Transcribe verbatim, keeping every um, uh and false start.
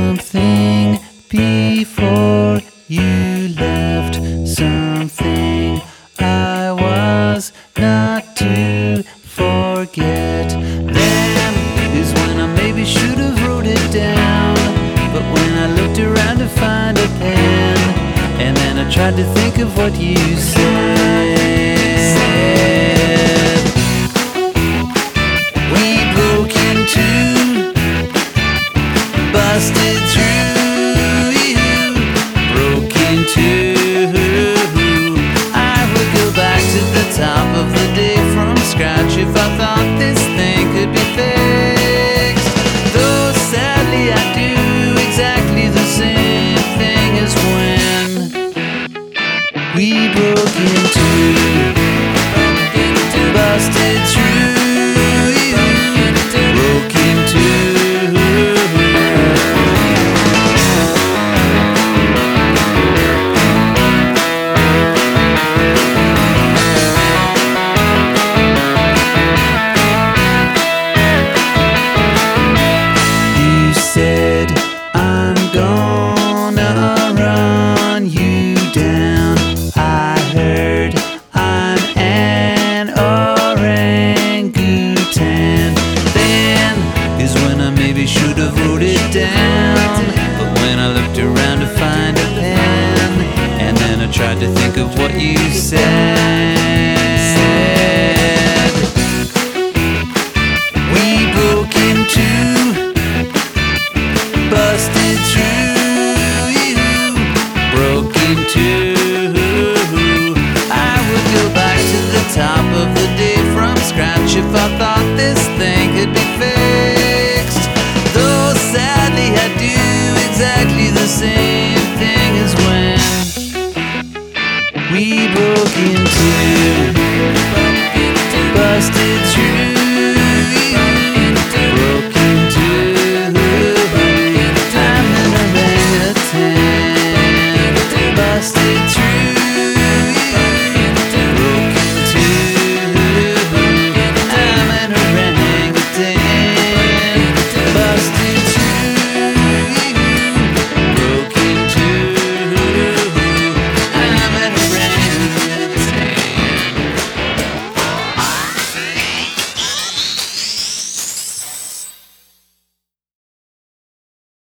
something before you left, something I was not to forget. Then is when I maybe should have wrote it down, but when I looked around to find a pen, and then I tried to think of what you said. We broke into, busted through, broke into. I would go back to the top of the day from scratch if I thought this thing could be fixed. Though sadly I do exactly the same thing as when we broke into, busted through, broke into. You said I'm gonna run you down. I heard I'm an orangutan. Then is when I maybe should have wrote it down, but when I looked around to find a pen, and then I tried to think of what you said.